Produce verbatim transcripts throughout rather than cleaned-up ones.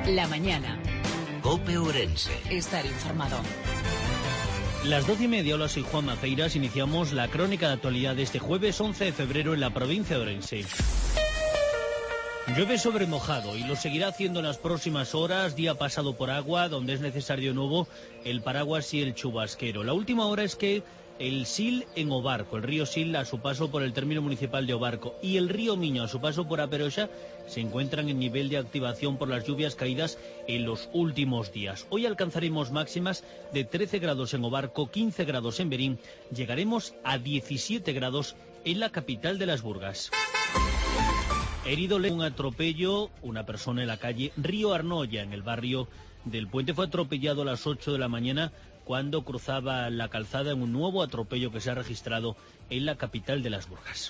La mañana. COPE Ourense. Estar informado. Las doce y media, hola, soy Juan Maceiras. Iniciamos la crónica de actualidad de este jueves once de febrero en la provincia de Ourense. Llueve sobre mojado y lo seguirá haciendo en las próximas horas, día pasado por agua, donde es necesario de nuevo el paraguas y el chubasquero. La última hora es que el Sil en Obarco, el río Sil a su paso por el término municipal de Obarco y el río Miño a su paso por Aperoxa se encuentran en nivel de activación por las lluvias caídas en los últimos días. Hoy alcanzaremos máximas de trece grados en Obarco, quince grados en Berín, llegaremos a diecisiete grados en la capital de las Burgas. Herido un atropello, una persona en la calle Río Arnoya, en el barrio del Puente, fue atropellado a las ocho de la mañana cuando cruzaba la calzada en un nuevo atropello que se ha registrado en la capital de las Burgas.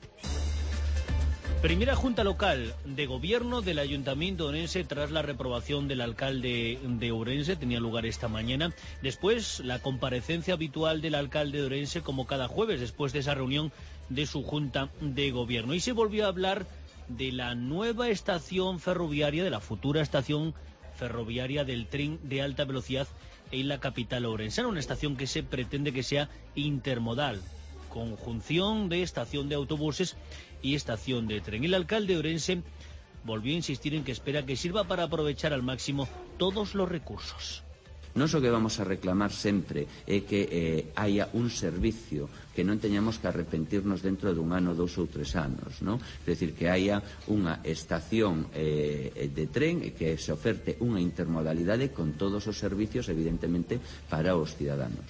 Primera junta local de gobierno del Ayuntamiento de Ourense tras la reprobación del alcalde de Ourense, tenía lugar esta mañana. Después, la comparecencia habitual del alcalde de Ourense, como cada jueves, después de esa reunión de su junta de gobierno. Y se volvió a hablar de la nueva estación ferroviaria, de la futura estación ferroviaria del tren de alta velocidad en la capital ourensana, una estación que se pretende que sea intermodal, conjunción de estación de autobuses y estación de tren. El alcalde de Ourense volvió a insistir en que espera que sirva para aprovechar al máximo todos los recursos. Nós o que vamos a reclamar sempre é que eh, haya un servicio que non teñamos que arrepentirnos dentro dun ano, dous ou tres anos, non? É dicir, que haya unha estación eh, de tren que se oferte unha intermodalidade con todos os servicios, evidentemente, para os cidadanos.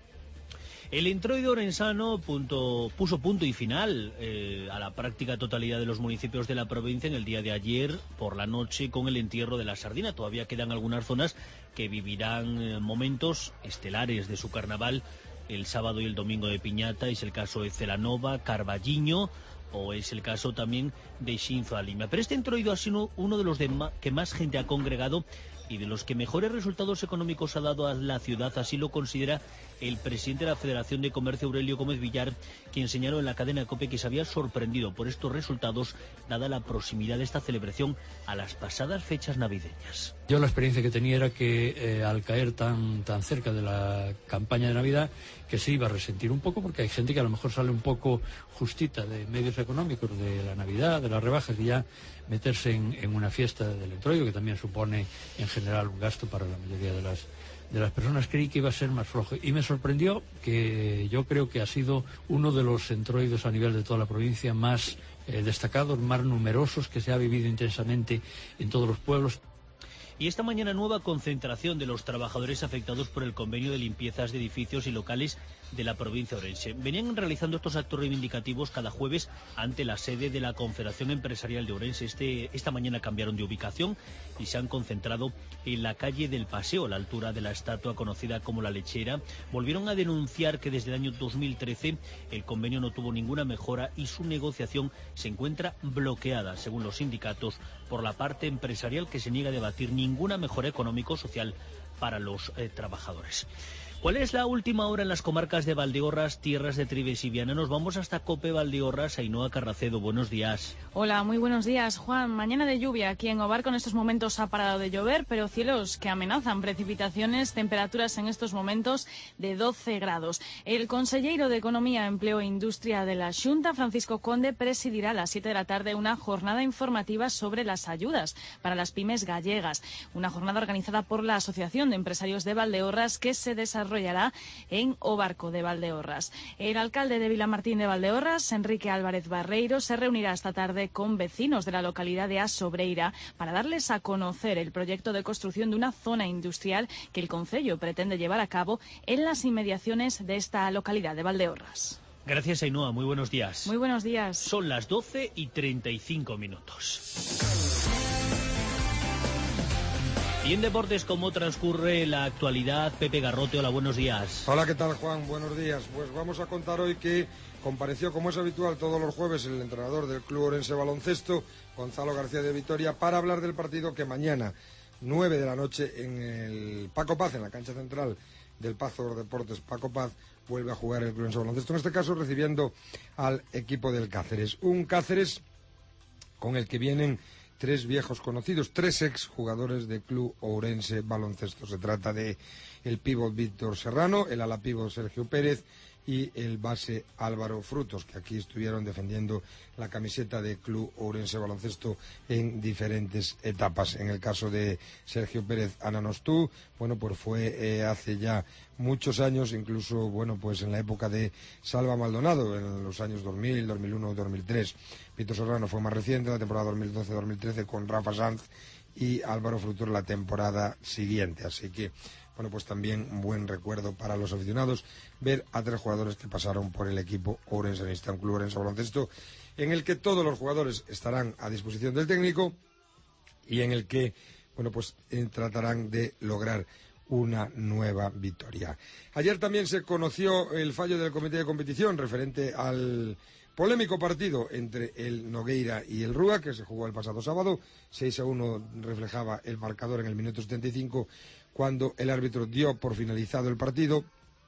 El introito orensano punto, puso punto y final eh, a la práctica totalidad de los municipios de la provincia en el día de ayer por la noche con el entierro de la sardina. Todavía quedan algunas zonas que vivirán eh, momentos estelares de su carnaval el sábado y el domingo de Piñata. Es el caso de Celanova, Carballiño, o es el caso también de Xinzo a Lima. Pero este introito ha sido uno de los de ma que más gente ha congregado y de los que mejores resultados económicos ha dado a la ciudad. Así lo considera el presidente de la Federación de Comercio, Aurelio Gómez Villar, quien señaló en la cadena COPE que se había sorprendido por estos resultados dada la proximidad de esta celebración a las pasadas fechas navideñas. Yo la experiencia que tenía era que eh, al caer tan, tan cerca de la campaña de Navidad, que se iba a resentir un poco, porque hay gente que a lo mejor sale un poco justita de medios económicos de la Navidad, de las rebajas, y ya meterse en, en una fiesta del entroido, que también supone en general un gasto para la mayoría de las de las personas, creí que iba a ser más flojo. Y me sorprendió que yo creo que ha sido uno de los entroidos a nivel de toda la provincia más eh, destacados, más numerosos, que se ha vivido intensamente en todos los pueblos. Y esta mañana nueva concentración de los trabajadores afectados por el convenio de limpiezas de edificios y locales de la provincia de Ourense. Venían realizando estos actos reivindicativos cada jueves ante la sede de la Confederación Empresarial de Ourense. Este, esta mañana cambiaron de ubicación y se han concentrado en la calle del Paseo, a la altura de la estatua conocida como La Lechera. Volvieron a denunciar que desde el año dos mil trece el convenio no tuvo ninguna mejora y su negociación se encuentra bloqueada, según los sindicatos, por la parte empresarial, que se niega a debatir ninguna mejora económico-social para los eh, trabajadores. ¿Cuál es la última hora en las comarcas de Valdeorras, Tierras de Trives y Viana? Nos vamos hasta COPE Valdeorras. Ainhoa Carracedo, buenos días. Hola, muy buenos días, Juan. Mañana de lluvia aquí en Obarco. En estos momentos ha parado de llover, pero cielos que amenazan precipitaciones, temperaturas en estos momentos de doce grados. El consellero de Economía, Empleo e Industria de la Xunta, Francisco Conde, presidirá a las siete de la tarde una jornada informativa sobre las ayudas para las pymes gallegas. Una jornada organizada por la Asociación de Empresarios de Valdeorras que se desarrollará en Obarco de Valdeorras. El alcalde de Vilamartín de Valdeorras, Enrique Álvarez Barreiro, se reunirá esta tarde con vecinos de la localidad de Asobreira para darles a conocer el proyecto de construcción de una zona industrial que el concello pretende llevar a cabo en las inmediaciones de esta localidad de Valdeorras. Gracias, Ainhoa. Muy buenos días. Muy buenos días. Son las doce y treinta y cinco minutos. Y en deportes, ¿cómo transcurre la actualidad? Pepe Garrote, hola, buenos días. Hola, ¿qué tal, Juan? Buenos días. Pues vamos a contar hoy que compareció, como es habitual todos los jueves, el entrenador del Club Ourense Baloncesto, Gonzalo García de Vitoria, para hablar del partido que mañana, nueve de la noche, en el Paco Paz, en la cancha central del Pazo Deportes Paco Paz, vuelve a jugar el Club Ourense Baloncesto, en este caso recibiendo al equipo del Cáceres. Un Cáceres con el que vienen tres viejos conocidos, tres ex jugadores del Club Ourense Baloncesto. Se trata de el pívot Víctor Serrano, el ala pívot Sergio Pérez y el base Álvaro Frutos, que aquí estuvieron defendiendo la camiseta del Club Ourense Baloncesto en diferentes etapas. En el caso de Sergio Pérez Ananostú, bueno, pues fue eh, hace ya muchos años, incluso, bueno, pues en la época de Salva Maldonado, en los años dos mil, dos mil uno, dos mil tres. Víctor Serrano fue más reciente, la temporada dos mil doce dos mil trece, con Rafa Sanz, y Álvaro Frutos la temporada siguiente. Así que, bueno, pues también un buen recuerdo para los aficionados ver a tres jugadores que pasaron por el equipo ourenseanista, un Club Ourense Baloncesto en el que todos los jugadores estarán a disposición del técnico y en el que, bueno, pues eh, tratarán de lograr una nueva victoria. Ayer también se conoció el fallo del comité de competición referente al polémico partido entre el Nogueira y el Rúa, que se jugó el pasado sábado. seis a uno reflejaba el marcador en el minuto setenta y cinco, cuando el árbitro dio por finalizado el partido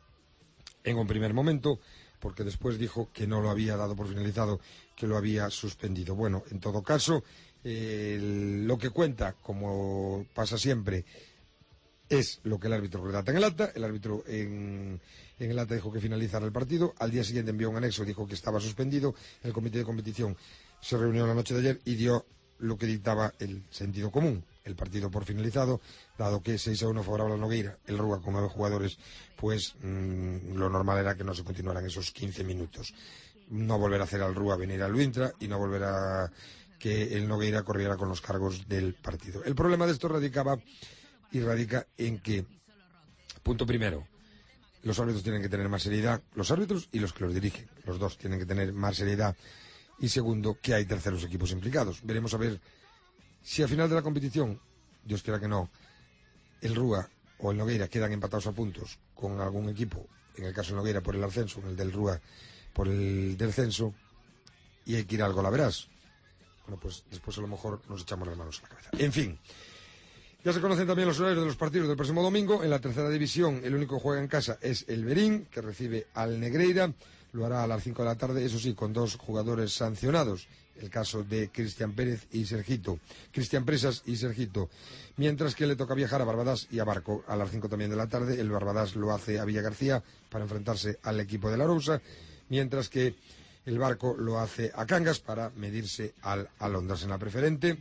en un primer momento, porque después dijo que no lo había dado por finalizado, que lo había suspendido. Bueno, en todo caso, eh, lo que cuenta, como pasa siempre, es lo que el árbitro redacta en el acta. El árbitro en, en el acta dijo que finalizara el partido. Al día siguiente envió un anexo, dijo que estaba suspendido. El comité de competición se reunió la noche de ayer y dio lo que dictaba el sentido común, el partido por finalizado, dado que seis a uno favorable a Nogueira, el Rúa con nueve jugadores, pues mmm, lo normal era que no se continuaran esos quince minutos. No volver a hacer al Rúa venir al Luintra y no volver a que el Nogueira corriera con los cargos del partido. El problema de esto radicaba y radica en que, punto primero, los árbitros tienen que tener más seriedad, los árbitros y los que los dirigen, los dos tienen que tener más seriedad. Y segundo, que hay terceros equipos implicados. Veremos a ver si al final de la competición, Dios quiera que no, el Rúa o el Nogueira quedan empatados a puntos con algún equipo, en el caso del Nogueira por el ascenso, en el del Rúa por el descenso, y hay que ir al golaveras. Bueno, pues después a lo mejor nos echamos las manos a la cabeza. En fin, ya se conocen también los horarios de los partidos del próximo domingo. En la tercera división, el único que juega en casa es el Berín, que recibe al Negreira. Lo hará a las cinco de la tarde, eso sí, con dos jugadores sancionados. El caso de Cristian Pérez y Sergito. Cristian Presas y Sergito. Mientras que le toca viajar a Barbadas y a Barco a las cinco también de la tarde. El Barbadas lo hace a Villa García para enfrentarse al equipo de La Arousa. Mientras que el Barco lo hace a Cangas para medirse al Alondras en la preferente.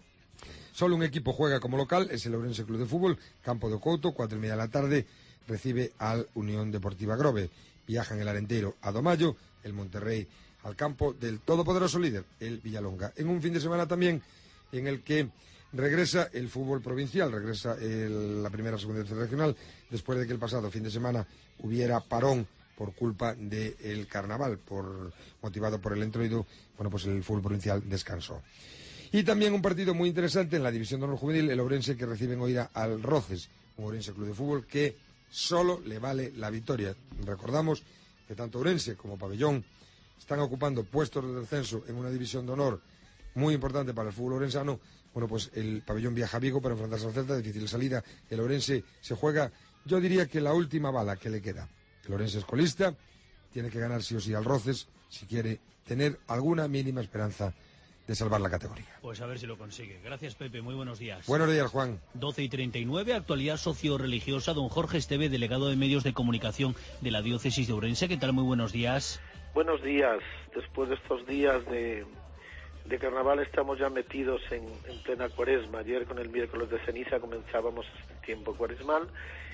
Solo un equipo juega como local, es el Ourense Club de Fútbol, Campo de Couto, cuatro y media de la tarde, recibe al Unión Deportiva Grove. Viajan el Arenteiro a Domayo, el Monterrey al campo del todopoderoso líder, el Villalonga. En un fin de semana también en el que regresa el fútbol provincial, regresa el, la primera, segunda y tercera regional, después de que el pasado fin de semana hubiera parón por culpa del carnaval, por motivado por el entroido. Bueno, pues el fútbol provincial descansó. Y también un partido muy interesante en la división de honor juvenil, el Ourense, que recibe en Oira al Roces, un Ourense Club de Fútbol que solo le vale la victoria. Recordamos que tanto Ourense como Pabellón están ocupando puestos de descenso en una división de honor muy importante para el fútbol ourensano. Bueno, pues el Pabellón viaja a Vigo para enfrentarse al Celta, difícil salida. El Ourense se juega, yo diría que la última bala que le queda. El Ourense es colista, tiene que ganar sí o sí al Roces si quiere tener alguna mínima esperanza de salvar la categoría. Pues a ver si lo consigue. Gracias, Pepe. Muy buenos días. Buenos días, Juan. doce y treinta y nueve, actualidad socio-religiosa. Don Jorge Esteve, delegado de Medios de Comunicación de la Diócesis de Ourense. ¿Qué tal? Muy buenos días. Buenos días. Después de estos días de, de carnaval estamos ya metidos en, en plena cuaresma. Ayer con el miércoles de ceniza comenzábamos el tiempo cuaresmal.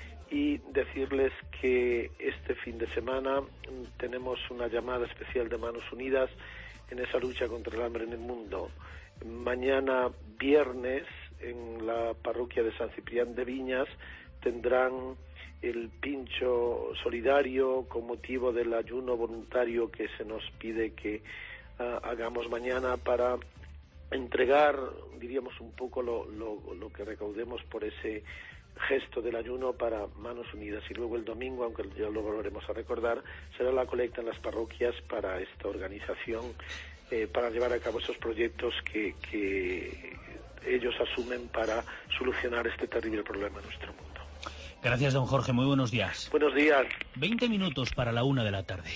Y decirles que este fin de semana tenemos una llamada especial de Manos Unidas en esa lucha contra el hambre en el mundo. Mañana viernes en la parroquia de San Ciprián de Viñas tendrán el pincho solidario con motivo del ayuno voluntario que se nos pide que uh, hagamos mañana para entregar, diríamos, un poco lo, lo, lo que recaudemos por ese gesto del ayuno para Manos Unidas. Y luego el domingo, aunque ya lo volveremos a recordar, será la colecta en las parroquias para esta organización, eh, para llevar a cabo esos proyectos que, que ellos asumen para solucionar este terrible problema en nuestro mundo. Gracias, don Jorge. Muy buenos días. Buenos días. Veinte minutos para la una de la tarde.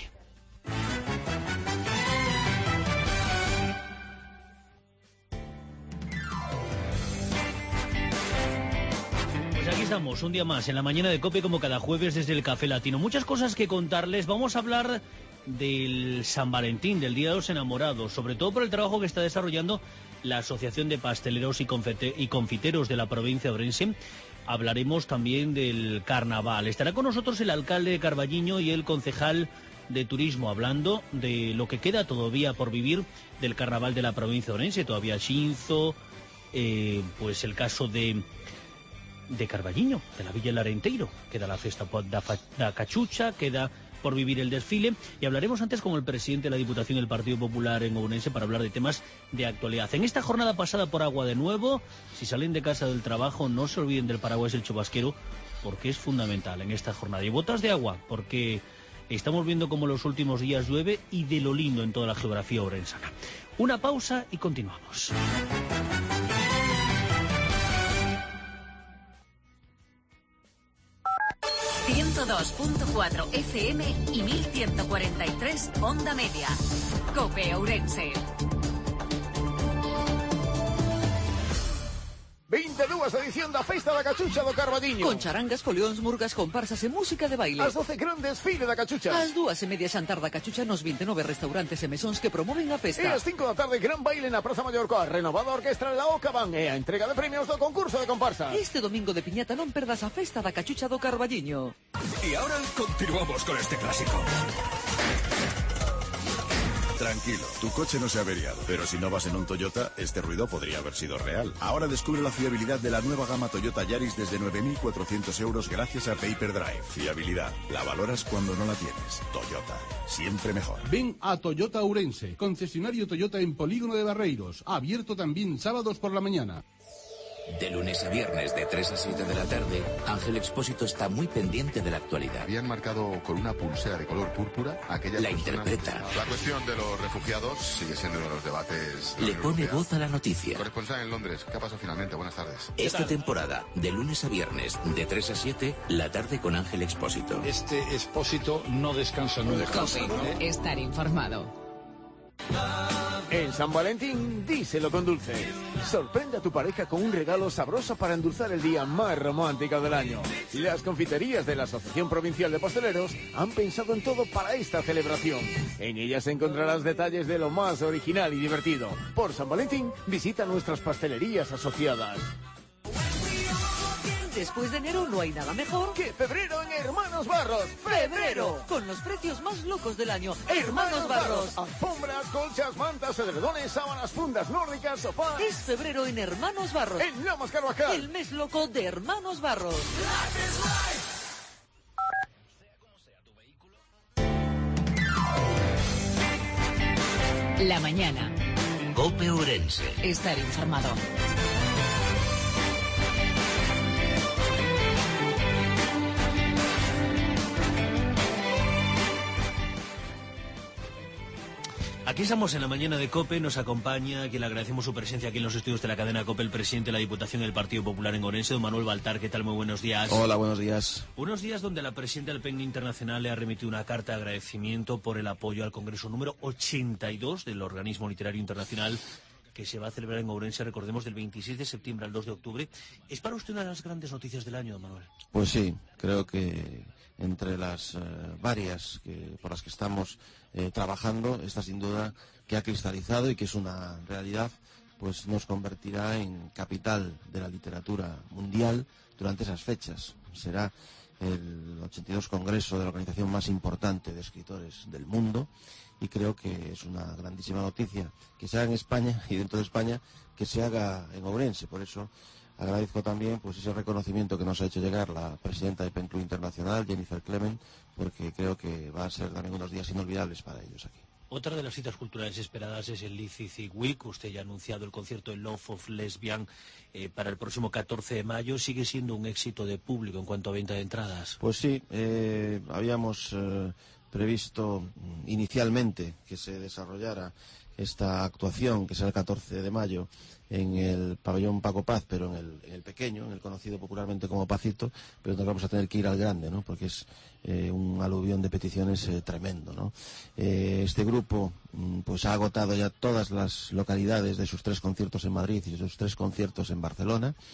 estamos, un día más, en la mañana de COPE, como cada jueves desde el Café Latino. Muchas cosas que contarles. Vamos a hablar del San Valentín, del Día de los Enamorados, sobre todo por el trabajo que está desarrollando la Asociación de Pasteleros y, Confite- y Confiteros de la provincia de Ourense. Hablaremos también del Carnaval. Estará con nosotros el alcalde de Carballiño y el concejal de Turismo, hablando de lo que queda todavía por vivir del Carnaval de la provincia de Ourense. Todavía Xinzo, eh, pues el caso de... de Carballiño, de la Villa Larenteiro. Queda la festa da, da cachucha, queda por vivir el desfile, y hablaremos antes con el presidente de la Diputación del Partido Popular en Ourense para hablar de temas de actualidad. En esta jornada pasada por agua de nuevo, si salen de casa del trabajo, no se olviden del paraguas y el chubasquero, porque es fundamental en esta jornada. Y botas de agua, porque estamos viendo cómo los últimos días llueve, y de lo lindo en toda la geografía ourensana. Una pausa y continuamos. ciento dos punto cuatro F M y mil ciento cuarenta y tres Onda Media. COPE Ourense. vinte e dúas edición da Festa da Cachucha do Carballiño. Con charangas, folións, murgas, comparsas e música de baile. As doce gran desfile da Cachucha. As dúas e media xantar da Cachucha nos vinte e nove restaurantes e mesóns que promoven a festa. E as cinco da tarde gran baile na Praza Maior coa renovada orquestra da Ocaban e a entrega de premios do concurso de comparsa. Este domingo de piñata non perdas a Festa da Cachucha do Carballiño. Y ahora continuamos con este clásico. Tranquilo, tu coche no se ha averiado, pero si no vas en un Toyota, este ruido podría haber sido real. Ahora descubre la fiabilidad de la nueva gama Toyota Yaris desde nueve mil cuatrocientos euros gracias a Paper Drive. Fiabilidad, la valoras cuando no la tienes. Toyota, siempre mejor. Ven a Toyota Ourense, concesionario Toyota en Polígono de Barreiros, abierto también sábados por la mañana. De lunes a viernes de tres a siete de la tarde, Ángel Expósito está muy pendiente de la actualidad. Habían marcado con una pulsera de color púrpura aquella... La interpreta. La cuestión de los refugiados sigue siendo uno de los debates... Le pone voz a la noticia. Corresponsal en Londres, ¿qué ha pasado finalmente? Buenas tardes. Esta temporada, de lunes a viernes, de tres a siete, la tarde con Ángel Expósito. Este Expósito no descansa nunca. COPE. Estar informado. En San Valentín, díselo con dulce. Sorprende a tu pareja con un regalo sabroso para endulzar el día más romántico del año. Las confiterías de la Asociación Provincial de Pasteleros han pensado en todo para esta celebración. En ellas encontrarás detalles de lo más original y divertido. Por San Valentín, visita nuestras pastelerías asociadas. Después de enero no hay nada mejor que febrero en Hermanos Barros. ¡Febrero! Con los precios más locos del año. ¡Hermanos Barros! Alfombras, colchas, mantas, edredones, sábanas, fundas nórdicas, sofás. Es febrero en Hermanos Barros. En Lomas Carvajal. El mes loco de Hermanos Barros. La mañana. COPE Ourense. Estar informado. Aquí estamos en la mañana de COPE, nos acompaña, a quien le agradecemos su presencia aquí en los estudios de la cadena COPE, el presidente de la Diputación del Partido Popular en Ourense, don Manuel Baltar. ¿Qué tal? Muy buenos días. Hola, buenos días. Unos días donde la presidenta del P E N Internacional le ha remitido una carta de agradecimiento por el apoyo al Congreso número ochenta y dos del Organismo Literario Internacional, que se va a celebrar en Ourense, recordemos, del veintiséis de septiembre al dos de octubre. ¿Es para usted una de las grandes noticias del año, don Manuel? Pues sí, creo que entre las eh, varias que, por las que estamos eh, trabajando, esta sin duda que ha cristalizado y que es una realidad, pues nos convertirá en capital de la literatura mundial durante esas fechas. Será el ochenta y dos Congreso de la organización más importante de escritores del mundo, y creo que es una grandísima noticia que se haga en España, y dentro de España que se haga en Ourense. Por eso agradezco también pues ese reconocimiento que nos ha hecho llegar la presidenta de P E N Club Internacional, Jennifer Clement, porque creo que va a ser también unos días inolvidables para ellos aquí. Otra de las citas culturales esperadas es el Licity Week. Usted ya ha anunciado el concierto en Love of Lesbian eh, para el próximo catorce de mayo. ¿Sigue siendo un éxito de público en cuanto a venta de entradas? Pues sí, eh, habíamos eh, previsto inicialmente que se desarrollara esta actuación, que será el catorce de mayo, en el pabellón Paco Paz, pero en el, en el pequeño, en el conocido popularmente como Pacito, pero nos vamos a tener que ir al grande, ¿no? Porque es eh, un aluvión de peticiones eh, tremendo, ¿no? Eh, este grupo pues ha agotado ya todas las localidades de sus tres conciertos en Madrid y sus tres conciertos en Barcelona,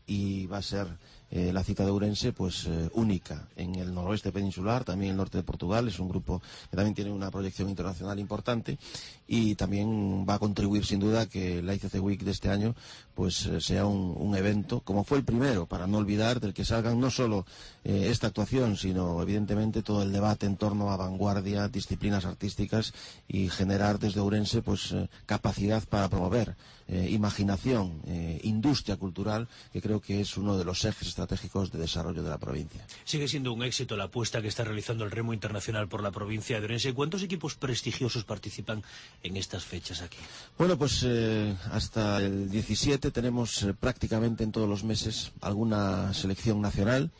y va a ser eh, la cita de Ourense pues eh, única en el noroeste peninsular, también el norte de Portugal. Es un grupo que también tiene una proyección internacional importante y también va a contribuir sin duda a que la I C C Week de este año pues eh, sea un, un evento, como fue el primero, para no olvidar, del que salgan no solo eh, esta actuación, sino evidentemente todo el debate en torno a vanguardia, disciplinas artísticas y generar desde Ourense pues eh, capacidad para promover eh, imaginación, eh, industria cultural, que creo que es uno de los ejes estratégicos de desarrollo de la provincia. Sigue siendo un éxito la apuesta que está realizando el remo internacional por la provincia de Ourense. ¿Cuántos equipos prestigiosos participan en estas fechas aquí? Bueno, pues eh, hasta el diecisiete tenemos eh, prácticamente en todos los meses alguna selección nacional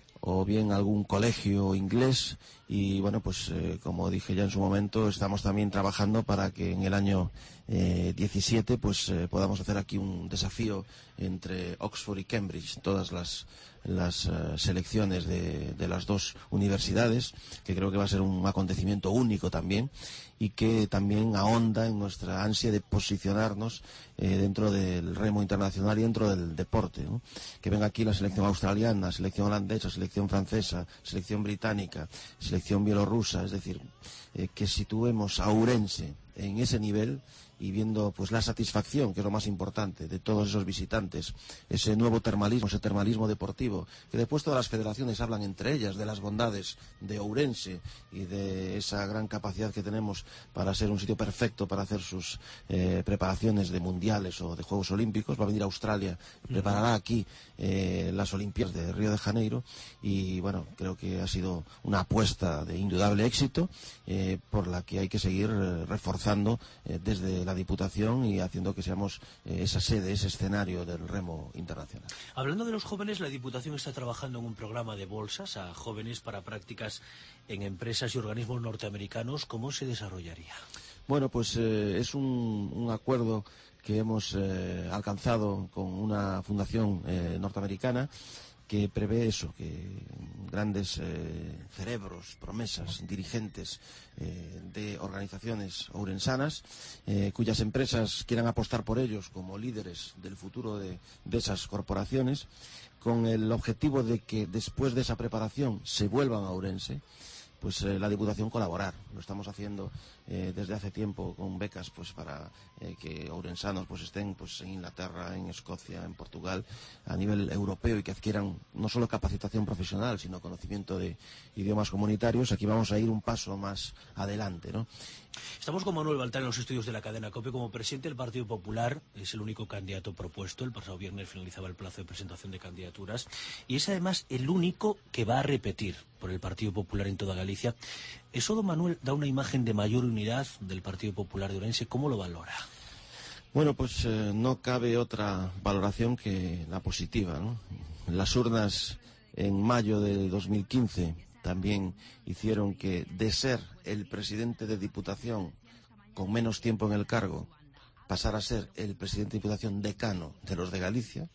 o bien algún colegio inglés y bueno, pues eh, como dije ya en su momento, estamos también trabajando para que en el año eh, diecisiete pues eh, podamos hacer aquí un desafío entre Oxford y Cambridge, todas las las uh, selecciones de, de las dos universidades, que creo que va a ser un acontecimiento único también y que también ahonda en nuestra ansia de posicionarnos eh, dentro del remo internacional y dentro del deporte, ¿no? Que venga aquí la selección australiana, selección holandesa, selección francesa, selección británica, selección bielorrusa, es decir, eh, que situemos a Ourense en ese nivel y viendo pues la satisfacción, que es lo más importante, de todos esos visitantes, ese nuevo termalismo, ese termalismo deportivo, que después todas las federaciones hablan entre ellas de las bondades de Ourense y de esa gran capacidad que tenemos para ser un sitio perfecto para hacer sus eh, preparaciones de mundiales o de Juegos Olímpicos. Va a venir a Australia, preparará aquí eh, las Olimpiadas de Río de Janeiro y bueno, creo que ha sido una apuesta de indudable éxito eh, por la que hay que seguir eh, reforzando eh, desde la Diputación y haciendo que seamos eh, esa sede, ese escenario del remo internacional. Hablando de los jóvenes, la Diputación está trabajando en un programa de bolsas a jóvenes para prácticas en empresas y organismos norteamericanos. ¿Cómo se desarrollaría? Bueno, pues eh, es un, un acuerdo que hemos eh, alcanzado con una fundación eh, norteamericana que prevé eso, que grandes eh, cerebros, promesas, dirigentes eh, de organizaciones ourensanas, eh, cuyas empresas quieran apostar por ellos como líderes del futuro de, de esas corporaciones, con el objetivo de que después de esa preparación se vuelvan a Ourense, pues eh, la Diputación colaborar. Lo estamos haciendo eh, desde hace tiempo con becas pues para eh, que ourensanos pues estén pues en Inglaterra, en Escocia, en Portugal, a nivel europeo y que adquieran no solo capacitación profesional, sino conocimiento de idiomas comunitarios. Aquí vamos a ir un paso más adelante, ¿no? Estamos con Manuel Baltar en los estudios de la cadena COPE. Como presidente del Partido Popular, es el único candidato propuesto. El pasado viernes finalizaba el plazo de presentación de candidaturas y es además el único que va a repetir por el Partido Popular en toda Galicia. Eso, don Manuel, da una imagen de mayor unidad del Partido Popular de Ourense. ¿Cómo lo valora? Bueno, pues eh, no cabe otra valoración que la positiva, ¿no? Las urnas en mayo de dos mil quince también hicieron que, de ser el presidente de Diputación con menos tiempo en el cargo, pasara a ser el presidente de Diputación decano de los de Galicia,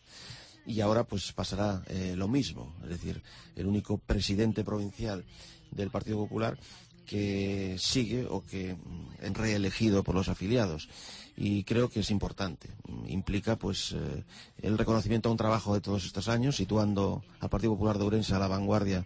y ahora pues pasará eh, lo mismo, es decir, el único presidente provincial del Partido Popular que sigue o que es reelegido por los afiliados. Y creo que es importante. Implica pues eh, el reconocimiento a un trabajo de todos estos años, situando al Partido Popular de Ourense a la vanguardia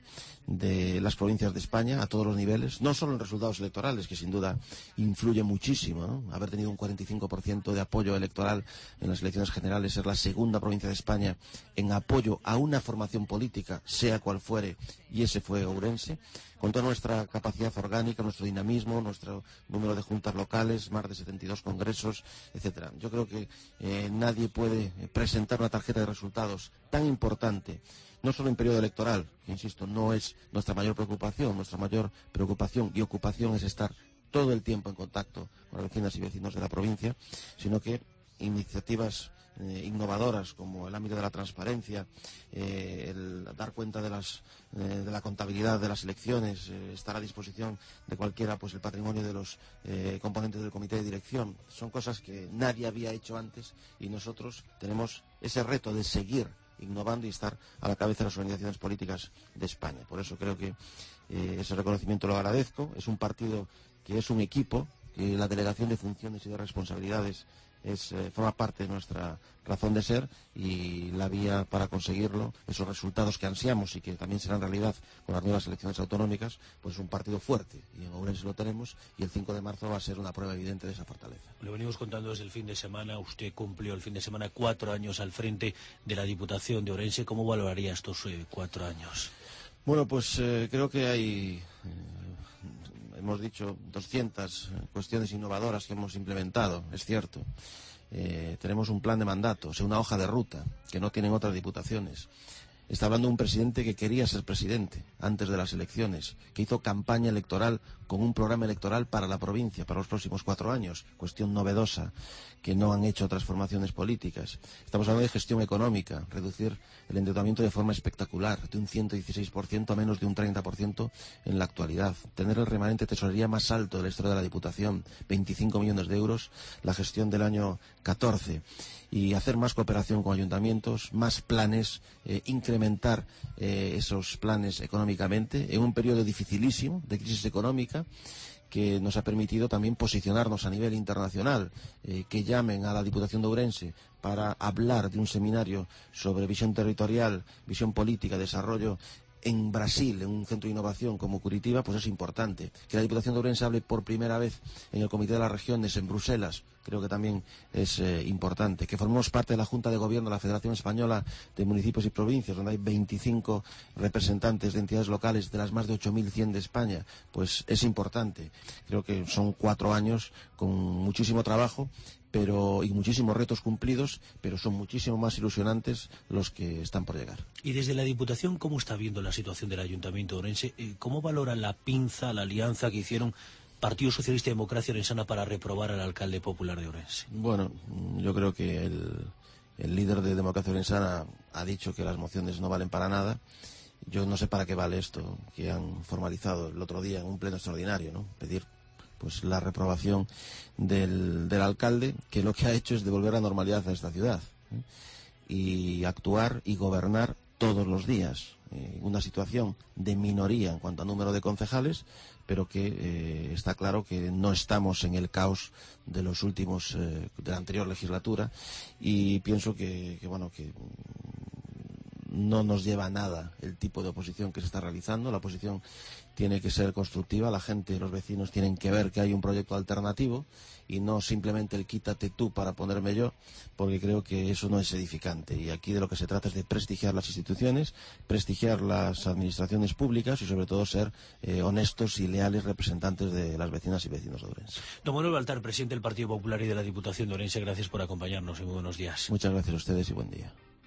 de las provincias de España a todos los niveles, no solo en resultados electorales, que sin duda influye muchísimo, ¿no? Haber tenido un cuarenta y cinco por ciento de apoyo electoral en las elecciones generales, ser la segunda provincia de España en apoyo a una formación política, sea cual fuere, y ese fue Ourense, con toda nuestra capacidad orgánica, nuestro dinamismo, nuestro número de juntas locales, más de setenta y dos congresos, etcétera. Yo creo que eh, nadie puede presentar una tarjeta de resultados tan importante, no solo en periodo electoral, que insisto, no es nuestra mayor preocupación. Nuestra mayor preocupación y ocupación es estar todo el tiempo en contacto con las vecinas y vecinos de la provincia, sino que iniciativas eh, innovadoras como el ámbito de la transparencia, eh, el dar cuenta de, las, eh, de la contabilidad de las elecciones, eh, estar a disposición de cualquiera pues el patrimonio de los eh, componentes del comité de dirección. Son cosas que nadie había hecho antes y nosotros tenemos ese reto de seguir innovando y estar a la cabeza de las organizaciones políticas de España. Por eso creo que eh, ese reconocimiento lo agradezco. Es un partido que es un equipo, que la delegación de funciones y de responsabilidades es, eh, forma parte de nuestra razón de ser, y la vía para conseguirlo, esos resultados que ansiamos y que también serán realidad con las nuevas elecciones autonómicas, pues es un partido fuerte, y en Ourense lo tenemos, y el cinco de marzo va a ser una prueba evidente de esa fortaleza. Lo venimos contando desde el fin de semana. Usted cumplió el fin de semana cuatro años al frente de la Diputación de Ourense. ¿Cómo valoraría estos eh, cuatro años? Bueno, pues eh, creo que hay, eh, hemos dicho, doscientas cuestiones innovadoras que hemos implementado, es cierto. Eh, tenemos un plan de mandato, o sea, una hoja de ruta que no tienen otras diputaciones. Está hablando un presidente que quería ser presidente antes de las elecciones, que hizo campaña electoral con un programa electoral para la provincia, para los próximos cuatro años, cuestión novedosa, que no han hecho otras formaciones políticas. Estamos hablando de gestión económica, reducir el endeudamiento de forma espectacular, de un ciento dieciséis por ciento a menos de un treinta por ciento en la actualidad. Tener el remanente de tesorería más alto de la historia de la Diputación, veinticinco millones de euros, la gestión del año catorce. Y hacer más cooperación con ayuntamientos, más planes, eh, incrementar eh, esos planes económicamente en un periodo dificilísimo de crisis económica, que nos ha permitido también posicionarnos a nivel internacional, eh, que llamen a la Diputación de Ourense para hablar de un seminario sobre visión territorial, visión política, desarrollo en Brasil, en un centro de innovación como Curitiba, pues es importante. Que la Diputación de Ourense hable por primera vez en el Comité de las Regiones en Bruselas, creo que también es eh, importante. Que formemos parte de la Junta de Gobierno de la Federación Española de Municipios y Provincias, donde hay veinticinco representantes de entidades locales de las más de ocho mil cien de España, pues es importante. Creo que son cuatro años con muchísimo trabajo, pero y muchísimos retos cumplidos, pero son muchísimo más ilusionantes los que están por llegar. Y desde la Diputación, ¿cómo está viendo la situación del Ayuntamiento de Ourense? ¿Cómo valora la pinza, la alianza que hicieron Partido Socialista y Democracia Orensana para reprobar al alcalde popular de Ourense? Bueno, yo creo que el, el líder de Democracia Orensana ha dicho que las mociones no valen para nada. Yo no sé para qué vale esto que han formalizado el otro día en un pleno extraordinario, ¿no? Pedir pues la reprobación del, del alcalde, que lo que ha hecho es devolver la normalidad a esta ciudad, ¿eh? Y actuar y gobernar todos los días. Eh, una situación de minoría en cuanto a número de concejales, pero que eh, está claro que no estamos en el caos de los últimos, eh, de la anterior legislatura, y pienso que, que bueno, que no nos lleva a nada el tipo de oposición que se está realizando. La oposición tiene que ser constructiva, la gente, los vecinos tienen que ver que hay un proyecto alternativo y no simplemente el quítate tú para ponerme yo, porque creo que eso no es edificante. Y aquí de lo que se trata es de prestigiar las instituciones, prestigiar las administraciones públicas y sobre todo ser eh, honestos y leales representantes de las vecinas y vecinos de Ourense. Don Manuel Baltar, presidente del Partido Popular y de la Diputación de Ourense, gracias por acompañarnos y muy buenos días. Muchas gracias a ustedes y buen día.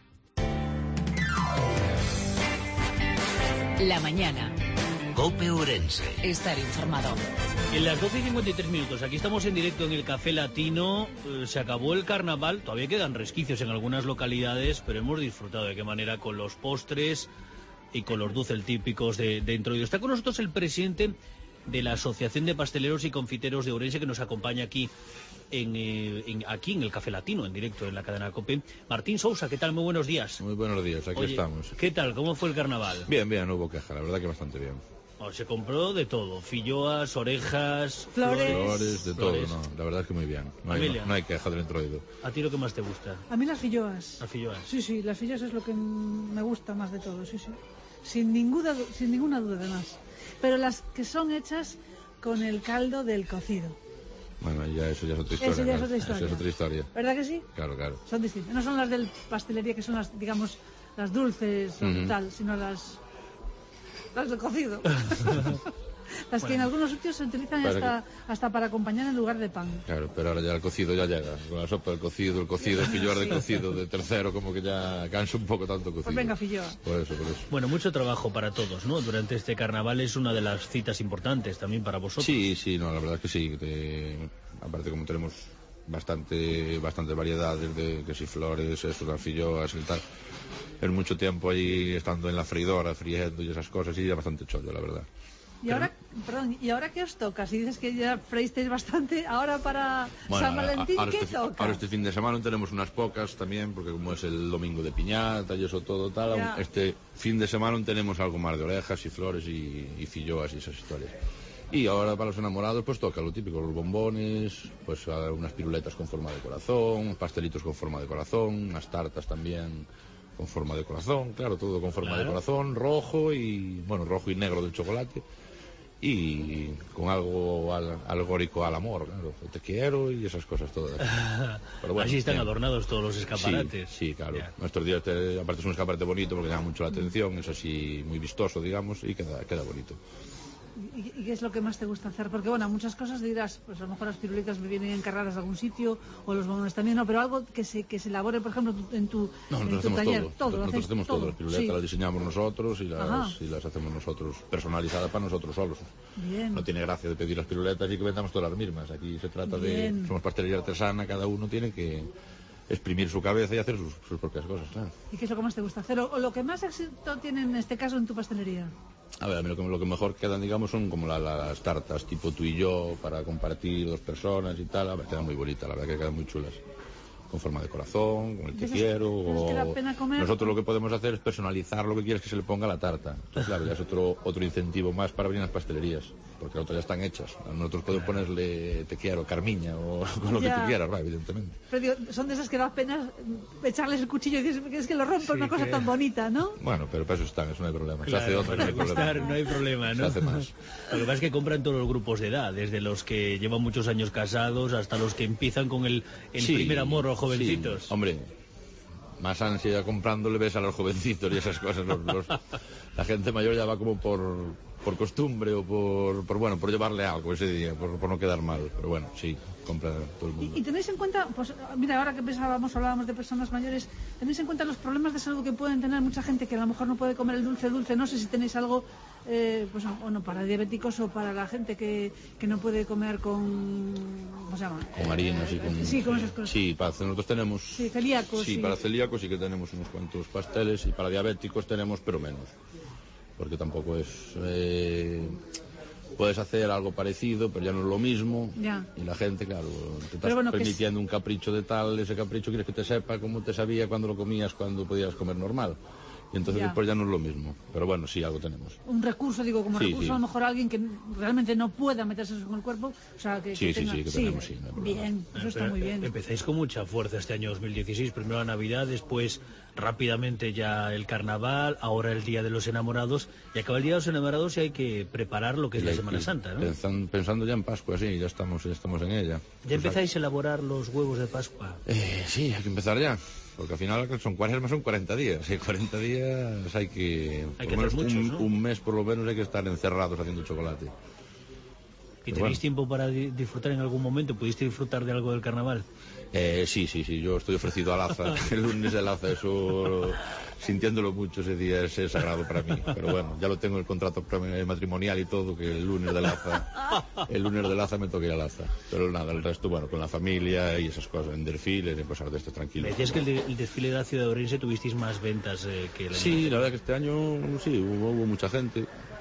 La mañana. COPE Ourense. Estar informado. En las doce y cincuenta y tres minutos, aquí estamos en directo en el Café Latino. Eh, se acabó el carnaval, todavía quedan resquicios en algunas localidades, pero hemos disfrutado de qué manera con los postres y con los dulces típicos de, de Entroido. Está con nosotros el presidente de la Asociación de Pasteleros y Confiteros de Ourense, que nos acompaña aquí en, eh, en, aquí en el Café Latino, en directo en la cadena COPE. Martín Sousa, ¿qué tal? Muy buenos días. Muy buenos días, aquí Oye, estamos. ¿qué tal? ¿Cómo fue el carnaval? Bien, bien, no hubo queja, la verdad que bastante bien. Oh, se compró de todo, filloas, orejas, flores, flores de flores. todo, no, la verdad es que muy bien. No hay, no, no hay queja del Entroido. ¿A ti lo que más te gusta? A mí las filloas. ¿Las filloas? Sí, sí, las filloas es lo que me gusta más de todo, sí, sí. Sin ninguna, sin ninguna duda además. Pero las que son hechas con el caldo del cocido. Bueno, ya eso ya es otra historia. Eso ya es claro. otra historia. Eso es otra historia. ¿Verdad que sí? Claro, claro. Son distintas. No son las del pastelería, que son las, digamos, las dulces o Uh-huh. tal, sino las, las de cocido. Las bueno. que en algunos sitios se utilizan para hasta, que... hasta para acompañar en lugar de pan. Claro, pero ahora ya el cocido ya llega. Con la sopa del cocido, el cocido, el filloar de cocido, de tercero, como que ya cansa un poco tanto cocido. Pues venga, filloa. Por eso, por eso. Bueno, mucho trabajo para todos, ¿no? Durante este carnaval es una de las citas importantes también para vosotros. Sí, sí, no, la verdad es que sí. De... Aparte, como tenemos bastante bastante variedad, desde que si flores, eso, las filloas y tal. Es mucho tiempo ahí estando en la freidora, friendo y esas cosas, y ya bastante chollo, la verdad. Y ahora, perdón, ¿y ahora qué os toca? Si dices que ya freisteis bastante, ahora para bueno, San Valentín, ahora ¿qué este, toca? Ahora este fin de semana tenemos unas pocas también, porque como es el domingo de piñata y eso todo tal, ya. Este fin de semana tenemos algo más de orejas y flores y, y filloas y esas historias. Y ahora para los enamorados pues toca lo típico, los bombones, pues unas piruletas con forma de corazón, pastelitos con forma de corazón, unas tartas también con forma de corazón, claro, todo con forma claro. de corazón, rojo y, bueno, rojo y negro del chocolate. Y con algo al, alegórico al amor, claro, te quiero y esas cosas todas. Pero bueno, así están bien. Adornados todos los escaparates. Sí, sí, claro. Yeah. Nuestros días, te, aparte es un escaparate bonito porque llama mucho la atención, es así muy vistoso, digamos, y queda, queda bonito. ¿Y, ¿Y qué es lo que más te gusta hacer? Porque, bueno, muchas cosas dirás, pues a lo mejor las pirulitas me vienen encargadas de algún sitio, o los bombones también, no, pero algo que se, que se elabore, por ejemplo, en tu, no, en tu taller. Todo. todo nosotros hacemos todo. todo. Las piruletas sí. las diseñamos nosotros y las, y las hacemos nosotros, personalizadas para nosotros solos. Bien. No tiene gracia de pedir las piruletas y que vendamos todas las mismas. Aquí se trata Bien. de... Somos pastelería artesana, cada uno tiene que exprimir su cabeza y hacer sus, sus propias cosas, claro. ¿Y qué es lo que más te gusta hacer? O, o lo que más éxito tiene en este caso en tu pastelería. A ver, a mí lo que, lo que mejor quedan, digamos, son como la, la, las tartas, tipo tú y yo, para compartir dos personas y tal. A ver, quedan muy bonitas, la verdad que quedan muy chulas. Con forma de corazón, con el te quiero. O... Nosotros lo que podemos hacer es personalizar lo que quieres que se le ponga a la tarta. Entonces, claro, ya es otro, otro incentivo más para abrir las pastelerías. Porque las otras ya están hechas. Nosotros podemos ponerle te quiero, Carmiña o con lo ya. que tú quieras, ¿no? Evidentemente. Pero digo, son de esas que da pena echarles el cuchillo y dices que es que lo rompo, sí, una cosa que... tan bonita, ¿no? Bueno, pero para eso están, eso no hay problema. Claro, se hace otra, no hay problema. No hay problema, ¿no? Se hace más. Lo que pasa es que compran todos los grupos de edad, desde los que llevan muchos años casados hasta los que empiezan con el, el sí, primer amor, los jovencitos. Sí. Hombre, más ansia comprando le ves a los jovencitos y esas cosas. Los, los, la gente mayor ya va como por, por costumbre o por, por, bueno, por llevarle algo ese día, por, por no quedar mal. Pero bueno, sí, compra todo el mundo. ¿Y, y tenéis en cuenta, pues mira, ahora que pensábamos, hablábamos de personas mayores, tenéis en cuenta los problemas de salud que pueden tener mucha gente que a lo mejor no puede comer el dulce dulce? No sé si tenéis algo, eh, pues o no, para diabéticos o para la gente que, que no puede comer con, ¿cómo se llama? Con harinas y con... Sí, con esas cosas. Sí, para nosotros tenemos... Sí, celíacos. Sí, sí, para celíacos sí que tenemos unos cuantos pasteles y para diabéticos tenemos, pero menos. Porque tampoco es... Eh, puedes hacer algo parecido, pero ya no es lo mismo. Ya. Y la gente, claro, te estás bueno, permitiendo es... un capricho de tal, ese capricho quieres que te sepa como te sabía cuando lo comías, cuando podías comer normal. Y entonces ya. después ya no es lo mismo. Pero bueno, sí, algo tenemos. Un recurso, digo, como sí, recurso sí. a lo mejor alguien que realmente no pueda meterse eso con el cuerpo. O sea, que, sí, que sí, tenga... sí, que tenemos, sí. No bien, eso Pero, está muy bien. Empezáis con mucha fuerza este año dos mil dieciséis. Primero la Navidad, después rápidamente ya el Carnaval, ahora el Día de los Enamorados. Y acaba el Día de los Enamorados y hay que preparar lo que es la Semana Santa, ¿no? Pensan, pensando ya en Pascua, sí, ya estamos, ya estamos en ella. ¿Ya empezáis a elaborar los huevos de Pascua? Eh, sí, hay que empezar ya. Porque al final son cuaresma, son cuarenta días. Y cuarenta días hay que... Hay por que lo menos hacer muchos, un, ¿no? un mes por lo menos hay que estar encerrados haciendo chocolate. ¿Y Pero tenéis bueno. tiempo para di disfrutar en algún momento? ¿Pudiste disfrutar de algo del Carnaval? Eh, sí, sí, sí, yo estoy ofrecido al Aza. El lunes del Aza, eso, sintiéndolo mucho ese día, es, es sagrado para mí. Pero bueno, ya lo tengo en el contrato matrimonial y todo, que el lunes del Aza, el lunes del Aza me toca ir al Aza. Pero nada, el resto, bueno, con la familia y esas cosas, en desfiles, en cosas de estas tranquilos. Me decías que el, de, el desfile de la ciudad de Ourense tuvisteis más ventas eh, que el año Sí, anterior. la verdad que este año, sí, hubo, hubo mucha gente.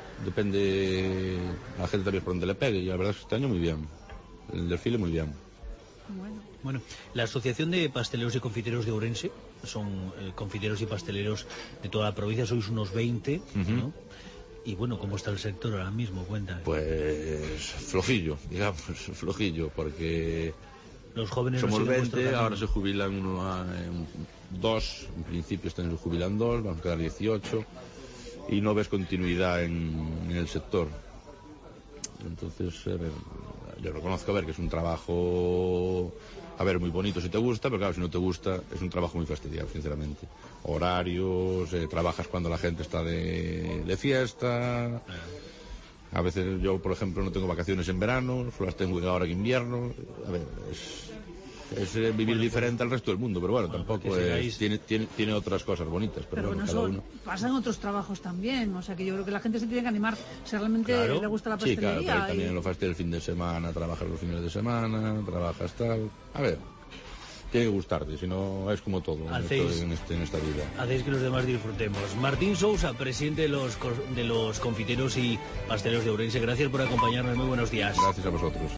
Depende, la gente también por donde le pegue, y la verdad es que este año muy bien. El desfile muy bien. Bueno. Bueno, la Asociación de Pasteleros y Confiteros de Ourense, son eh, confiteros y pasteleros de toda la provincia, sois unos veinte, uh-huh. ¿no? Y bueno, ¿cómo está el sector ahora mismo? Cuenta. Pues flojillo, digamos, flojillo, porque los jóvenes somos no veinte, ahora se jubilan uno a, en, dos, en principio este año se jubilan dos, van a quedar dieciocho, y no ves continuidad en, en el sector. Entonces, a ver, yo reconozco, a ver, que es un trabajo, a ver, muy bonito si te gusta, pero claro, si no te gusta, es un trabajo muy fastidiado, sinceramente. Horarios, eh, trabajas cuando la gente está de, de fiesta. A veces yo, por ejemplo, no tengo vacaciones en verano, solo las tengo ahora en invierno. A ver, es... es eh, vivir bueno, diferente al resto del mundo, pero bueno, bueno tampoco es, tiene, tiene, tiene otras cosas bonitas. Pero, pero bueno, bueno, cada eso uno... pasa en otros trabajos también, o sea que yo creo que la gente se tiene que animar si realmente claro. le gusta la pastelería. Sí, claro, pero y... también lo fastidia el fin de semana, trabajas los fines de semana, trabajas tal... A ver, tiene que gustarte, si no es como todo Hacéis, en, este, en esta vida. Hacéis que los demás disfrutemos. Martín Sousa, presidente de los, de los confiteros y pasteleros de Ourense, gracias por acompañarnos, muy buenos días. Gracias a vosotros.